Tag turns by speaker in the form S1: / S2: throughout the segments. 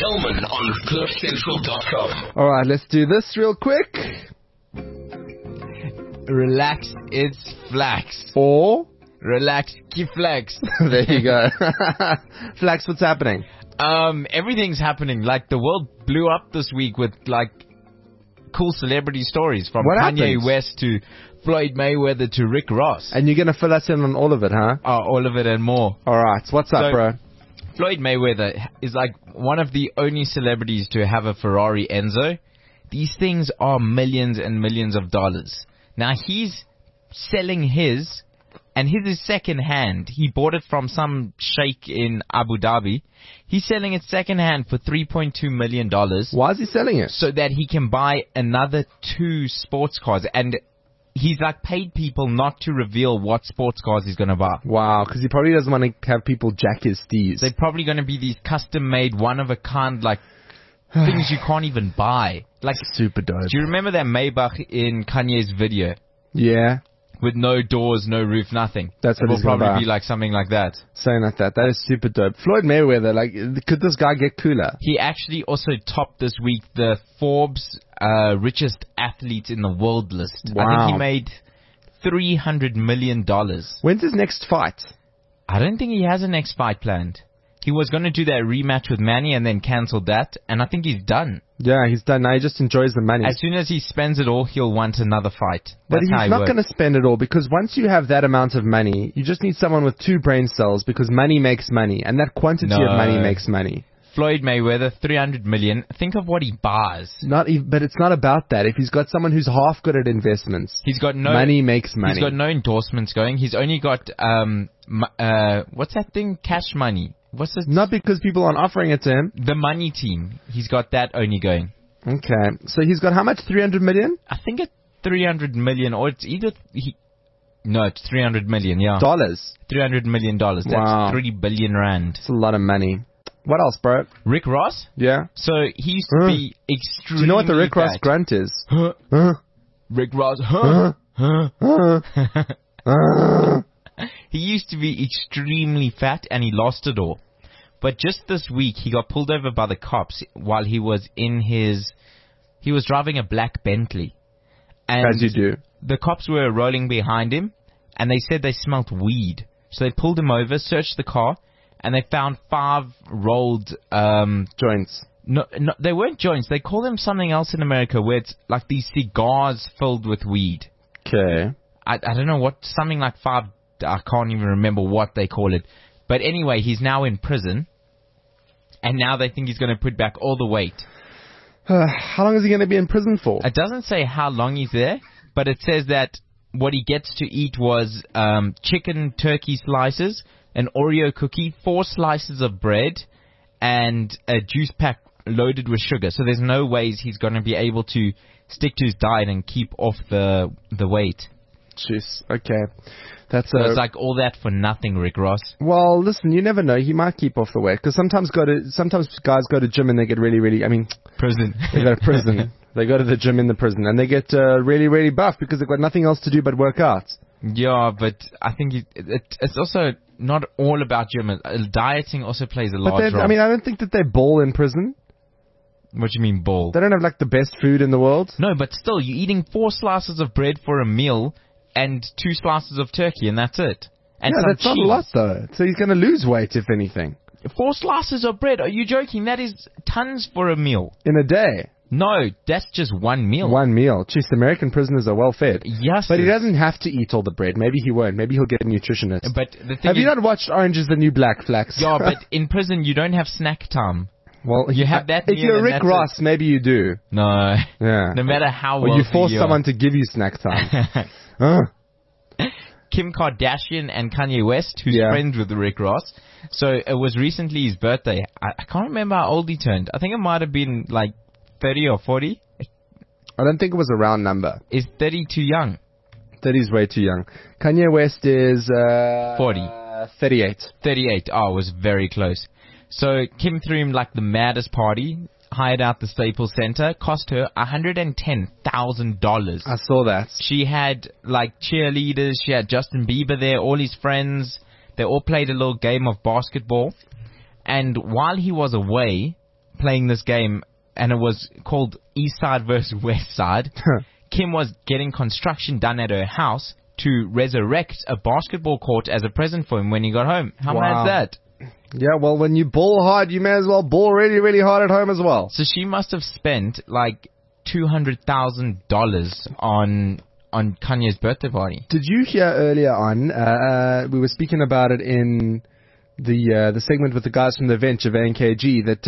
S1: Kelman on CliffCentral.com.
S2: All right, let's do this real quick.
S3: Relax, it's flax.
S2: Or
S3: Relax, keep flax.
S2: there you go. Flax, what's happening?
S3: Everything's happening. Like, the world blew up this week with, like, cool celebrity stories from
S2: What
S3: Kanye
S2: happened?
S3: West to Floyd Mayweather to Rick Ross.
S2: And you're going to fill us in on all of it, huh?
S3: All of it and more.
S2: All right, what's up,
S3: So-
S2: bro?
S3: Floyd Mayweather is like one of the only celebrities to have a Ferrari Enzo. These things are millions and millions of dollars. Now he's selling his, and his is second hand. He bought it from some sheikh in Abu Dhabi. He's selling it second hand for $3.2 million
S2: Why is he selling it?
S3: so that he can buy another 2 sports cars. And he's like paid people not to reveal what sports cars he's going to buy.
S2: Wow, because he probably doesn't want to have people jack his steez.
S3: They're probably going to be these custom-made, one-of-a-kind, like, things you can't even buy. Like,
S2: Super dope.
S3: do you remember that Maybach in Kanye's video?
S2: Yeah,
S3: With no doors, no roof, nothing.
S2: That's what
S3: It will
S2: he's gonna
S3: probably
S2: buy.
S3: be like something like that.
S2: saying like that. That is super dope. Floyd Mayweather, like, could this guy get cooler?
S3: He actually also topped this week the Forbes richest athlete in the world list. I
S2: Wow.
S3: think he made $300 million.
S2: When's his next fight?
S3: I don't think he has a next fight planned. He was going to do that rematch with Manny and then cancelled that, and I think he's done.
S2: Yeah, he's done now. He just enjoys the money.
S3: As soon as he spends it all, he'll want another fight.
S2: But
S3: That's how
S2: he's
S3: he
S2: not
S3: works.
S2: going to spend it all, because once you have that amount of money, you just need someone with 2 brain cells, because money makes money, and that quantity of
S3: No.
S2: money makes money.
S3: Floyd Mayweather, $300 million. Think of what he buys.
S2: But it's not about that. If he's got someone who's half good at investments,
S3: He's got no
S2: money makes money.
S3: He's got no endorsements going. He's only got what's that thing? Cash money. What's it?
S2: Not because people aren't offering it to him.
S3: The money team. He's got that only going.
S2: Okay, so he's got how much? 300 million
S3: I think it's 300 million, or it's either no, it's 300 million. Yeah,
S2: dollars.
S3: $300 million. That's
S2: Wow.
S3: 3 billion rand.
S2: It's a lot of money. What else, bro?
S3: Rick Ross.
S2: Yeah.
S3: So he used to be extremely.
S2: Do you know what the Rick Ross
S3: fat.
S2: grunt is?
S3: Huh?
S2: Huh?
S3: Rick Ross.
S2: Huh?
S3: Huh?
S2: Huh?
S3: He used to be extremely fat and he lost it all. But just this week, he got pulled over by the cops while he was driving a black Bentley. And
S2: As you do.
S3: the cops were rolling behind him and they said they smelt weed. So they pulled him over, searched the car, and they found 5 rolled,
S2: Joints.
S3: no, they weren't joints. They call them something else in America where it's like these cigars filled with weed.
S2: Okay.
S3: I don't know what, something like 5, I can't even remember what they call it. But anyway, he's now in prison, and now they think he's going to put back all the weight.
S2: How long is he going to be in prison for?
S3: It doesn't say how long he's there, but it says that what he gets to eat was chicken turkey slices, an Oreo cookie, 4 slices of bread, and a juice pack loaded with sugar. So there's no ways he's going to be able to stick to his diet and keep off the weight.
S2: Jeez. Okay. That's
S3: So it's like all that for nothing, Rick Ross.
S2: Well, listen, you never know. He might keep off the weight, because sometimes guys go to gym and they get really, really. I mean,
S3: Prison.
S2: they go to prison. They go to the gym in the prison and they get really, really buff because they've got nothing else to do but work out.
S3: Yeah, but I think it's also not all about gym. Dieting also plays a
S2: But
S3: large role.
S2: I mean, I don't think that they ball in prison.
S3: What do you mean ball?
S2: They don't have like the best food in the world.
S3: No, but still, you're eating 4 slices of bread for a meal and 2 slices of turkey, and that's it. And
S2: Yeah,
S3: some
S2: that's not a
S3: cheese.
S2: lot though. So he's going to lose weight if anything
S3: 4 slices of bread? Are you joking? That is tons for a meal.
S2: in a day.
S3: No, that's just one meal.
S2: One meal. Jeez, American prisoners are well fed.
S3: Yes,
S2: But he doesn't have to eat all the bread. Maybe he won't. Maybe he'll get a nutritionist.
S3: But the thing
S2: Have
S3: is,
S2: you not watched Orange is the New Black, Flax?
S3: yeah, but in prison you don't have snack time.
S2: well,
S3: you have that
S2: If
S3: meal
S2: you're
S3: and
S2: Rick
S3: that's
S2: Ross, maybe you do.
S3: No,
S2: Yeah.
S3: no matter how
S2: Or
S3: well
S2: you force someone to give you snack time. Huh?
S3: Kim Kardashian and Kanye West, who's
S2: Yeah.
S3: friends with Rick Ross. So it was recently his birthday. I can't remember how old he turned. I think it might have been like 30 or 40.
S2: I don't think it was a round number.
S3: Is 30 too young?
S2: 30 is way too young. Kanye West is
S3: 40.
S2: 38.
S3: 38. Oh, it was very close. So Kim threw him like the maddest party, hired out the Staples Center, cost her $110,000.
S2: I saw that.
S3: She had like cheerleaders, she had Justin Bieber there, all his friends. They all played a little game of basketball. And while he was away, playing this game, and it was called East Side versus West Side. Kim was getting construction done at her house to resurrect a basketball court as a present for him when he got home. How
S2: Wow.
S3: mad is that?
S2: Yeah, well, when you ball hard, you may as well ball really, really hard at home as well.
S3: So she must have spent like $200,000 on Kanye's birthday party.
S2: Did you hear earlier on, we were speaking about it in the segment with the guys from the event, Javay and KG, that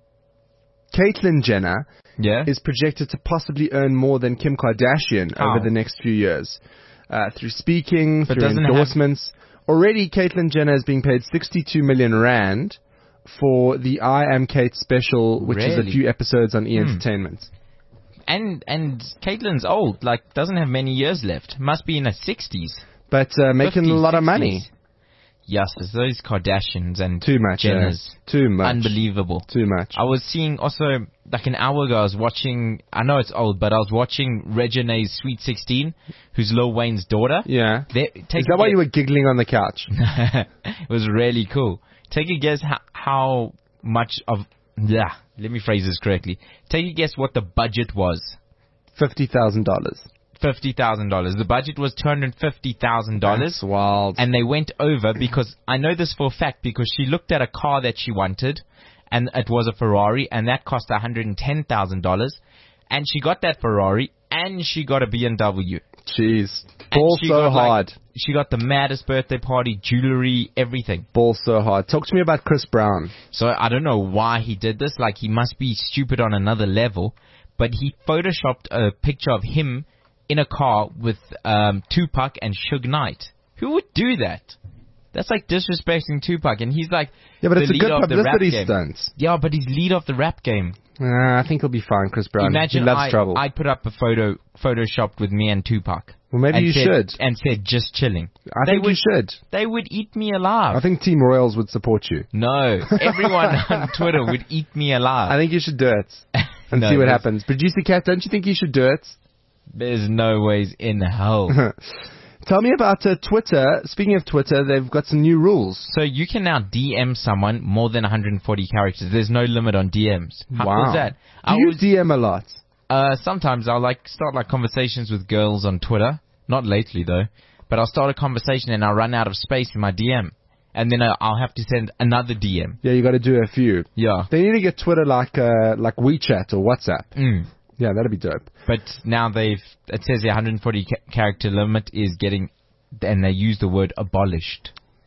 S2: Caitlyn Jenner
S3: Yeah.
S2: is projected to possibly earn more than Kim Kardashian
S3: How?
S2: over the next few years. Through speaking,
S3: But
S2: through
S3: doesn't it
S2: endorsements. Already, Caitlyn Jenner is being paid 62 million rand for the I Am Kate special, which is a
S3: Really?
S2: few episodes on E! Entertainment.
S3: And Caitlyn's old, like doesn't have many years left. Must be in her 60s.
S2: But making
S3: 50s,
S2: a lot of
S3: 60s.
S2: money.
S3: Yes, it's those Kardashians and
S2: Too much.
S3: Jenners.
S2: Too much.
S3: Unbelievable.
S2: Too much.
S3: I was seeing also, like an hour ago, I was watching, I know it's old, but I was watching Regine's Sweet 16, who's Lil Wayne's daughter.
S2: Yeah.
S3: Take
S2: Is that why you were giggling on the couch?
S3: It was really cool. Take a guess how much of, let me phrase this correctly. Take a guess what the budget was.
S2: $50,000.
S3: $50,000. The budget was $250,000.
S2: That's wild.
S3: And they went over because I know this for a fact because she looked at a car that she wanted and it was a Ferrari and that cost $110,000 and she got that Ferrari and she got a BMW.
S2: Jeez.
S3: And
S2: Ball
S3: she
S2: so
S3: got, like,
S2: hard.
S3: she got the maddest birthday party, jewelry, everything.
S2: Ball so hard. Talk to me about Chris Brown.
S3: So I don't know why he did this. Like he must be stupid on another level, but he photoshopped a picture of him in a car with Tupac and Suge Knight. Who would do that? That's like disrespecting Tupac, and he's like
S2: Yeah, but
S3: the
S2: it's a good
S3: leader of the rap
S2: publicity
S3: game.
S2: stunt.
S3: Yeah, but he's leader of the rap game.
S2: I think he'll be fine, Chris Brown.
S3: Imagine
S2: he loves trouble.
S3: I put up a photo photoshopped with me and Tupac.
S2: Well, maybe
S3: and
S2: you should.
S3: And said just chilling.
S2: I think you should.
S3: They would eat me alive.
S2: I think Team Royals would support you.
S3: No, everyone on Twitter would eat me alive.
S2: I think you should do it and
S3: No,
S2: see what
S3: there's-
S2: happens. Producer Cat, don't you think you should do it?
S3: There's no ways in hell.
S2: Tell me about Twitter. Speaking of Twitter, they've got some new rules.
S3: So you can now DM someone more than 140 characters. There's no limit on DMs. How cool is that?
S2: Do you DM a lot?
S3: Sometimes I'll start conversations with girls on Twitter. Not lately though, but I'll start a conversation and I'll run out of space in my DM, and then I'll have to send another DM.
S2: Yeah, you got to do a few.
S3: Yeah.
S2: They need to get Twitter like WeChat or WhatsApp. Yeah, that'd be dope.
S3: But now it says the 140 character limit is getting, and they use the word abolished.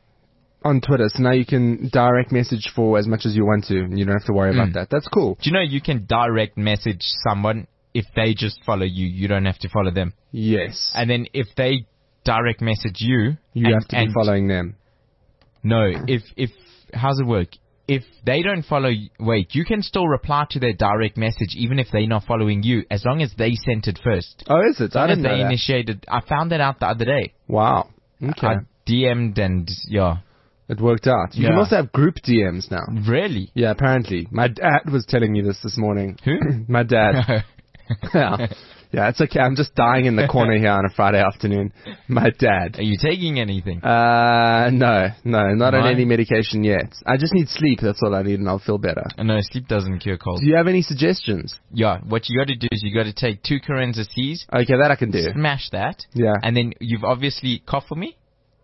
S2: On Twitter, so now you can direct message for as much as you want to, and you don't have to worry about that. That's cool.
S3: Do you know you can direct message someone if they just follow you? You don't have to follow them.
S2: Yes.
S3: And then if they direct message you,
S2: You have to be following them.
S3: No, if how's it work? If they don't follow, you can still reply to their direct message even if they're not following you, as long as they sent it first.
S2: Oh, is it?
S3: As long
S2: I
S3: as
S2: didn't
S3: they
S2: know that.
S3: initiated. I found that out the other day.
S2: Wow. Okay.
S3: I DM'd and yeah,
S2: It worked out. You can
S3: Yeah.
S2: also have group DMs now.
S3: really.
S2: Yeah, apparently. My dad was telling me this morning.
S3: Who?
S2: My dad. Yeah. Yeah, it's okay. I'm just dying in the corner here on a Friday afternoon. My dad.
S3: Are you taking anything?
S2: No, not on
S3: Why?
S2: any medication yet. I just need sleep. That's all I need, and I'll feel better.
S3: No, sleep doesn't cure cold.
S2: Do you have any suggestions?
S3: Yeah, what you got to do is you got to take 2 Corenza C's,
S2: Okay, that I can do.
S3: smash that,
S2: Yeah.
S3: and then you've obviously cough for me.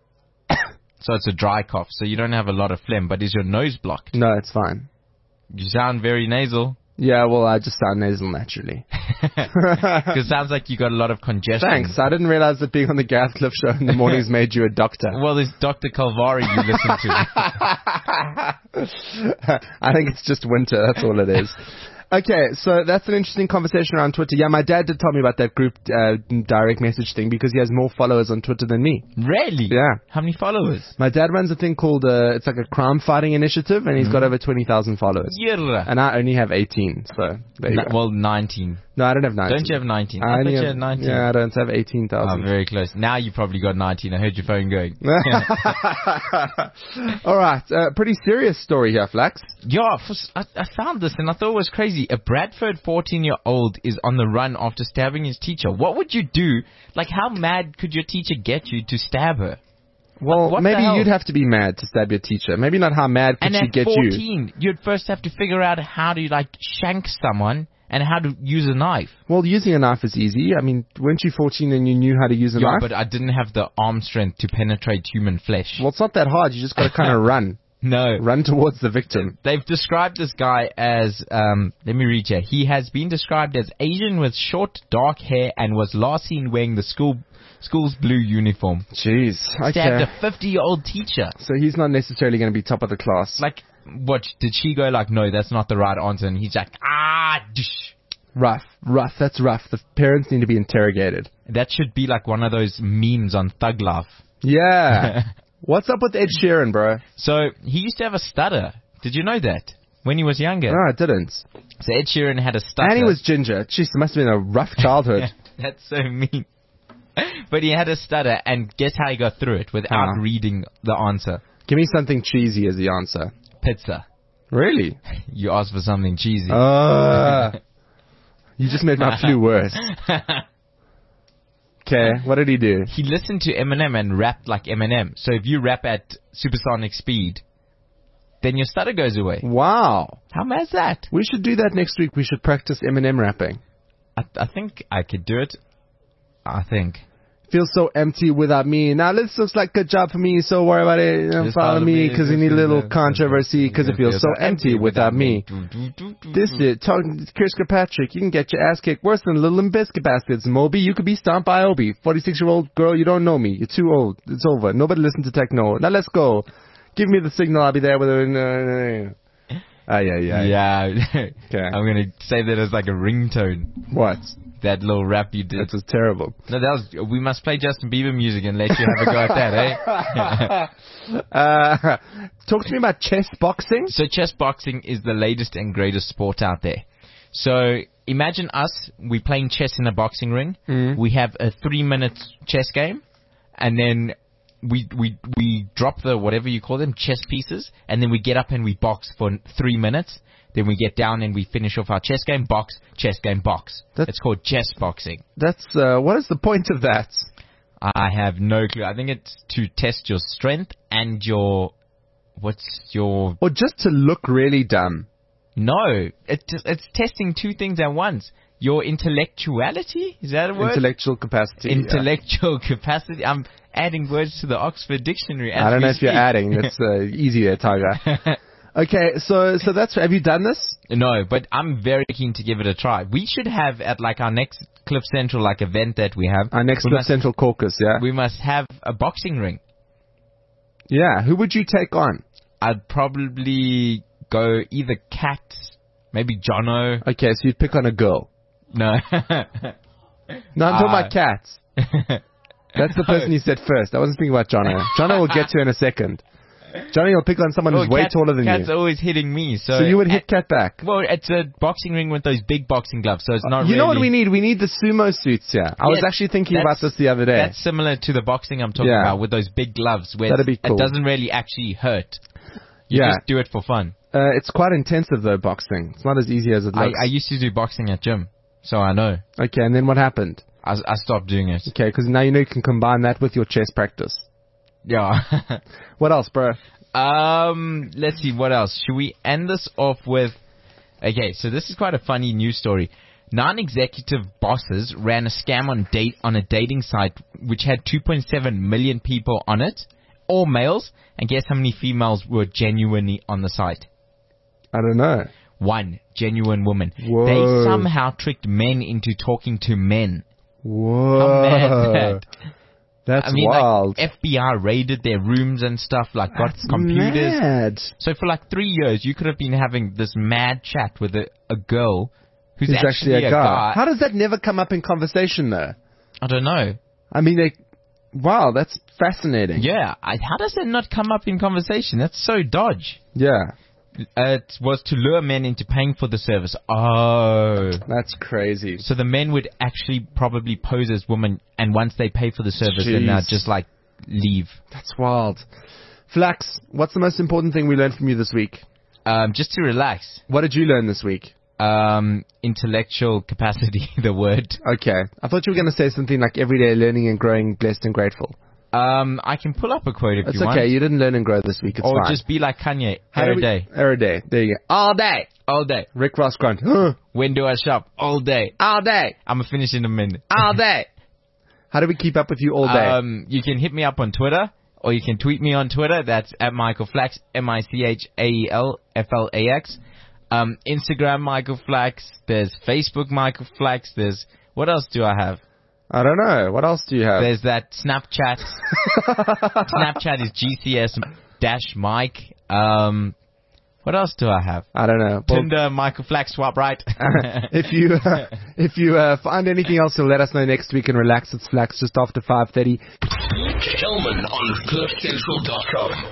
S3: So it's a dry cough, so you don't have a lot of phlegm, but is your nose blocked?
S2: No, it's fine.
S3: You sound very nasal.
S2: Yeah, well, I just sound nasal naturally.
S3: Because it sounds like you got a lot of congestion.
S2: Thanks. I didn't realize that being on the Gareth Cliff show in the mornings made you a doctor.
S3: Well, there's Dr. Calvari you listen to.
S2: I think it's just winter. That's all it is. Okay, so that's an interesting conversation around Twitter. Yeah, my dad did tell me about that group direct message thing because he has more followers on Twitter than me.
S3: Really?
S2: Yeah.
S3: How many followers?
S2: My dad runs a thing called, it's like a crime fighting initiative, and he's got over 20,000 followers.
S3: Yeah.
S2: And I only have 18, so there you go.
S3: Well, 19.
S2: No, I don't have 19.
S3: Don't you have 19?
S2: I
S3: I
S2: only
S3: thought you
S2: have,
S3: had 19.
S2: Yeah, I don't have
S3: Oh,
S2: 18,000.
S3: very close. Now you probably got 19. I heard your phone going.
S2: All right, pretty serious story here, Flax.
S3: Yeah, I found this and I thought it was crazy. A Bradford 14-year-old is on the run after stabbing his teacher. What would you do? Like, how mad could your teacher get you to stab her?
S2: Well,
S3: What the
S2: maybe
S3: hell?
S2: you'd have to be mad to stab your teacher. Maybe not how mad could
S3: And
S2: she
S3: at
S2: get
S3: 14,
S2: you.
S3: would first have to figure out how to like shank someone and how to use a knife.
S2: Well, using a knife is easy. I mean, weren't you 14 and you knew how to use a
S3: Yeah,
S2: knife?
S3: but I didn't have the arm strength to penetrate human flesh.
S2: Well, it's not that hard. You just got to kind of run.
S3: No.
S2: Run towards the victim.
S3: They've described this guy as, let me read here. He has been described as Asian with short, dark hair and was last seen wearing the school's blue uniform.
S2: Jeez.
S3: Stabbed
S2: Okay.
S3: a 50-year-old teacher.
S2: So he's not necessarily going to be top of the class.
S3: Like, what, did she go like, no, that's not the right answer? And he's like, dish.
S2: Rough. That's rough. The parents need to be interrogated.
S3: That should be like one of those memes on Thug Life.
S2: Yeah. What's up with Ed Sheeran, bro?
S3: So, he used to have a stutter. Did you know that? When he was younger.
S2: No, I didn't.
S3: So Ed Sheeran had a stutter.
S2: And he was ginger. Jeez, it must have been a rough childhood.
S3: That's so mean. But he had a stutter, and guess how he got through it without reading the answer?
S2: Give me something cheesy as the answer.
S3: Pizza.
S2: Really?
S3: You asked for something cheesy.
S2: You just made my flu worse. Okay, what did he do?
S3: He listened to Eminem and rapped like Eminem. So if you rap at supersonic speed, then your stutter goes away.
S2: Wow.
S3: How mad is that?
S2: We should do that next week. We should practice Eminem rapping.
S3: I think I could do it. I think.
S2: Feels so empty without me. Now this looks like a job for me, so worry about it.
S3: Just
S2: Follow me, because we need a little controversy, because it feels so empty without me. This is talking to Chris Kirkpatrick. You can get your ass kicked worse than Little Biscuit baskets. Moby, you could be stomped by Obi. 46-year-old girl, you don't know me. You're too old. It's over. Nobody listen to techno. Now let's go. Give me the signal. I'll be there with her.
S3: Yeah.
S2: Okay.
S3: I'm going to say that as like a ringtone.
S2: What?
S3: That little rap you did.
S2: That was terrible.
S3: No, we must play Justin Bieber music and let you have a go at that, eh?
S2: Talk to me about chess boxing.
S3: So chess boxing is the latest and greatest sport out there. So imagine us, we're playing chess in a boxing ring. We have a 3-minute chess game, and then we drop the, whatever you call them, chess pieces, and then we get up and we box for 3 minutes. Then we get down and we finish off our chess game, box, chess game, box. It's called chess boxing.
S2: That's, what is the point of that?
S3: I have no clue. I think it's to test your strength and your,
S2: or just to look really dumb.
S3: No, it's testing two things at once. Your intellectuality, is that a word?
S2: Intellectual capacity.
S3: Intellectual capacity. I'm adding words to the Oxford Dictionary.
S2: I don't know if you're adding. That's easy there, Tiger. Okay, so that's, have you done this?
S3: No, but I'm very keen to give it a try. We should have at like our next Cliff Central like event that we have.
S2: Our next Cliff Central caucus, yeah?
S3: We must have a boxing ring.
S2: Yeah, who would you take on?
S3: I'd probably go either Kat, maybe Jono.
S2: Okay, so you'd pick on a girl.
S3: No.
S2: No, I'm talking about cats. That's the person you said first. I wasn't thinking about Jono. Jono will get to in a second. Johnny will pick on someone who's way taller than
S3: Kat's
S2: you.
S3: always hitting me. So
S2: you would hit Kat back?
S3: Well, it's a boxing ring with those big boxing gloves, so it's not really...
S2: You know what we need? We need the sumo suits here. I was actually thinking about this the other day.
S3: That's similar to the boxing I'm talking about, with those big gloves, where
S2: That'd be cool.
S3: It doesn't really actually hurt. You just do it for fun.
S2: It's quite intensive, though, boxing. It's not as easy as it looks.
S3: I used to do boxing at gym, so I know.
S2: Okay, and then what happened?
S3: I stopped doing it.
S2: Okay, because now you know you can combine that with your chess practice.
S3: Yeah.
S2: What else, bro?
S3: Let's see, what else? Should we end this off with... Okay, so this is quite a funny news story. 9 executive bosses ran a scam on a dating site which had 2.7 million people on it, all males, and guess how many females were genuinely on the site?
S2: I don't know.
S3: 1 genuine woman.
S2: Whoa.
S3: They somehow tricked men into talking to men.
S2: Whoa.
S3: How mad is that?
S2: That's wild.
S3: Like, FBI raided their rooms and stuff, like got computers.
S2: Mad.
S3: So for like 3 years, you could have been having this mad chat with a girl who's
S2: actually a guy. How does that never come up in conversation, though?
S3: I don't know.
S2: I mean, wow, that's fascinating.
S3: Yeah, how does that not come up in conversation? That's so dodge.
S2: Yeah.
S3: It was to lure men into paying for the service. Oh.
S2: That's crazy.
S3: So the men would actually probably pose as women, and once they pay for the service, then they'd just like leave.
S2: That's wild. Flax, what's the most important thing we learned from you this week?
S3: Just to relax.
S2: What did you learn this week?
S3: Intellectual capacity, the word.
S2: Okay. I thought you were going to say something like everyday learning and growing, blessed and grateful.
S3: I can pull up a quote if
S2: It's
S3: you want.
S2: okay. You didn't learn and grow this week. It's
S3: Or
S2: fine.
S3: just be like Kanye,
S2: How do
S3: every
S2: we-
S3: day.
S2: Every day. There you go. All day.
S3: All day.
S2: Rick Ross Grant. Huh.
S3: When do I shop? All day.
S2: All day.
S3: I'm going to finish in a minute.
S2: All day. How do we keep up with you all day?
S3: You can hit me up on Twitter, or you can tweet me on Twitter. That's at Michael Flax, MichaelFlax. Instagram Michael Flax. There's Facebook Michael Flax. There's, what else do I have?
S2: I don't know. What else do you have?
S3: There's that Snapchat. Snapchat is GCS-Mike. What else do I have?
S2: I don't know. Well,
S3: Tinder, Michael Flax, swipe right.
S2: if you find anything else, so let us know next week and relax. It's Flax just after 5:30.
S1: Kelman on CliffCentral.com.